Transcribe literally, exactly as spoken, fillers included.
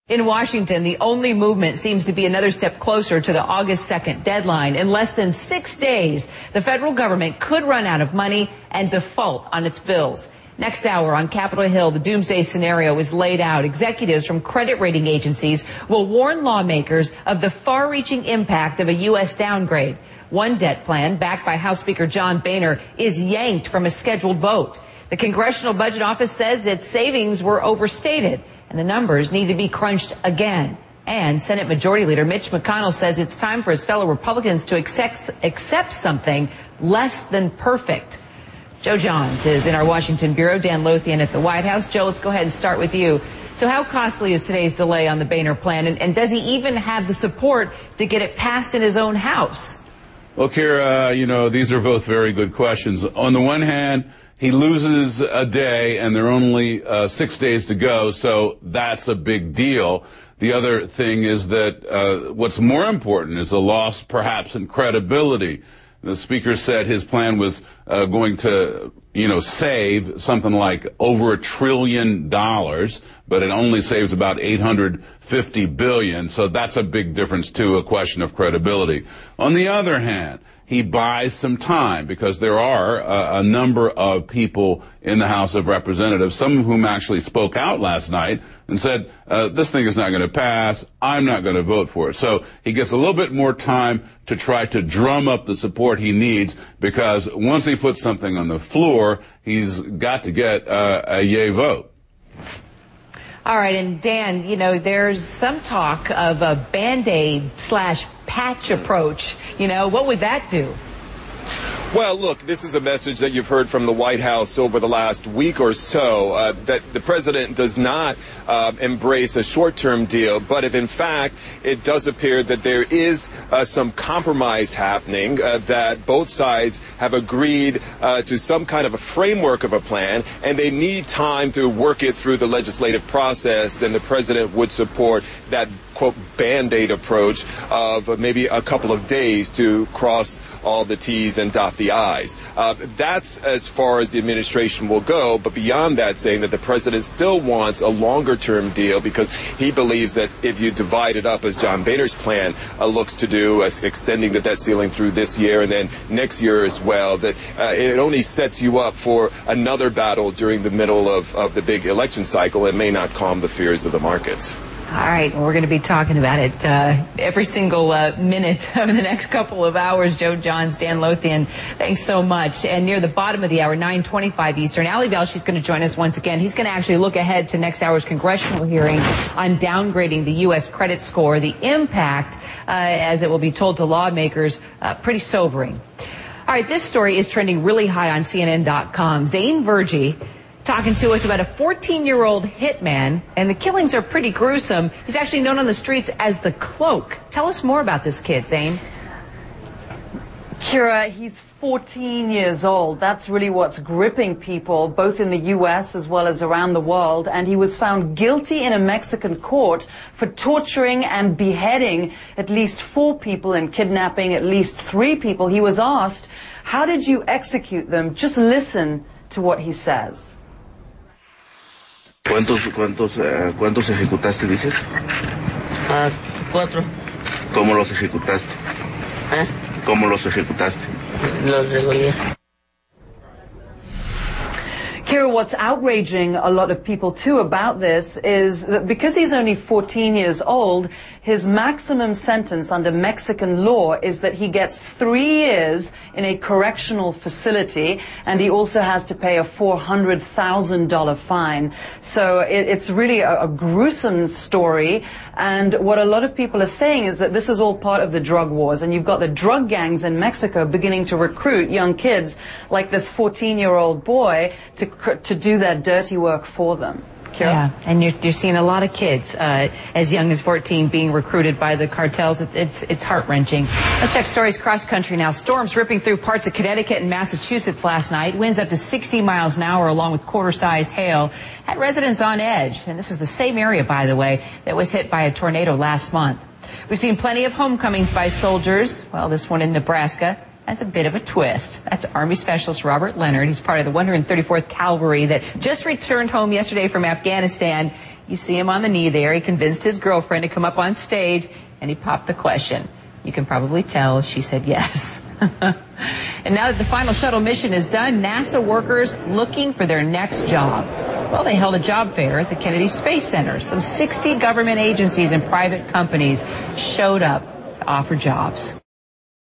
In Washington, the only movement seems to be another step closer to the August second deadline. In less than six days, the federal government could run out of money and default on its bills. Next hour on Capitol Hill, the doomsday scenario is laid out. Executives from credit rating agencies will warn lawmakers of the far-reaching impact of a U S downgrade. One debt plan, backed by House Speaker John Boehner, is yanked from a scheduled vote. The Congressional Budget Office says its savings were overstated, and the numbers need to be crunched again. And Senate Majority Leader Mitch McConnell says it's time for his fellow Republicans to accept, accept something less than perfect. Joe Johns is in our Washington bureau, Dan Lothian at the White House. Joe, let's go ahead and start with you. So how costly is today's delay on the Boehner plan, and, and does he even have the support to get it passed in his own House? Well, Kira, you know, these are both very good questions. On the one hand, he loses a day, and there are only uh, six days to go, so that's a big deal. The other thing is that uh, what's more important is a loss, perhaps, in credibility. The speaker said his plan was uh, going to, you know, save something like over a trillion dollars, but it only saves about eight hundred fifty billion. So that's a big difference, too, a question of credibility. On the other hand, he buys some time because there are a, a number of people in the House of Representatives, some of whom actually spoke out last night and said, uh, this thing is not going to pass. I'm not going to vote for it. So he gets a little bit more time to try to drum up the support he needs, because once he puts something on the floor, he's got to get uh, a yay vote. All right, and Dan, you know, there's some talk of a Band-Aid slash patch approach. You know, what would that do? Well, look, this is a message that you've heard from the White House over the last week or so, uh, that the president does not uh, embrace a short-term deal, but if in fact it does appear that there is uh, some compromise happening, uh, that both sides have agreed uh, to some kind of a framework of a plan, and they need time to work it through the legislative process, then the president would support that, quote, Band-Aid approach of maybe a couple of days to cross all the T's and dot the I's. Uh, that's as far as the administration will go, but beyond that, saying that the president still wants a longer-term deal because he believes that if you divide it up as John Boehner's plan uh, looks to do, as extending the debt ceiling through this year and then next year as well, that uh, it only sets you up for another battle during the middle of, of the big election cycle and may not calm the fears of the markets. All right, well, we're going to be talking about it uh, every single uh, minute of the next couple of hours. Joe Johns, Dan Lothian, thanks so much. And near the bottom of the hour, nine twenty-five Eastern, Ali Velshi is going to join us once again. He's going to actually look ahead to next hour's congressional hearing on downgrading the U S credit score. The impact, uh, as it will be told to lawmakers, uh, pretty sobering. All right, this story is trending really high on C N N dot com. Zane Verjee talking to us about a fourteen-year-old hitman, and the killings are pretty gruesome. He's actually known on the streets as the Cloak. Tell us more about this kid, Zane. Kira, he's fourteen years old. That's really what's gripping people, both in the U S as well as around the world. And he was found guilty in a Mexican court for torturing and beheading at least four people and kidnapping at least three people. He was asked, how did you execute them? Just listen to what he says. ¿Cuántos, cuántos, uh, cuántos ejecutaste, dices? Ah, cuatro. ¿Cómo los ejecutaste? ¿Eh? ¿Cómo los ejecutaste? Los degollé. Kira, what's outraging a lot of people, too, about this is that because he's only fourteen years old, his maximum sentence under Mexican law is that he gets three years in a correctional facility, and he also has to pay a four hundred thousand dollars fine. So it, it's really a, a gruesome story, and what a lot of people are saying is that this is all part of the drug wars, and you've got the drug gangs in Mexico beginning to recruit young kids like this fourteen-year-old boy to to do that dirty work for them. Kira? Yeah, and you're, you're seeing a lot of kids uh, as young as fourteen being recruited by the cartels. It, it's it's heart-wrenching. Let's check stories cross-country now. Storms ripping through parts of Connecticut and Massachusetts last night. Winds up to sixty miles an hour along with quarter-sized hail had residents on edge. And this is the same area, by the way, that was hit by a tornado last month. We've seen plenty of homecomings by soldiers. Well, this one in Nebraska has a bit of a twist. That's Army Specialist Robert Leonard. He's part of the one hundred thirty-fourth Cavalry that just returned home yesterday from Afghanistan. You see him on the knee there. He convinced his girlfriend to come up on stage, and he popped the question. You can probably tell she said yes. And now that the final shuttle mission is done, NASA workers looking for their next job. Well, they held a job fair at the Kennedy Space Center. Some sixty government agencies and private companies showed up to offer jobs.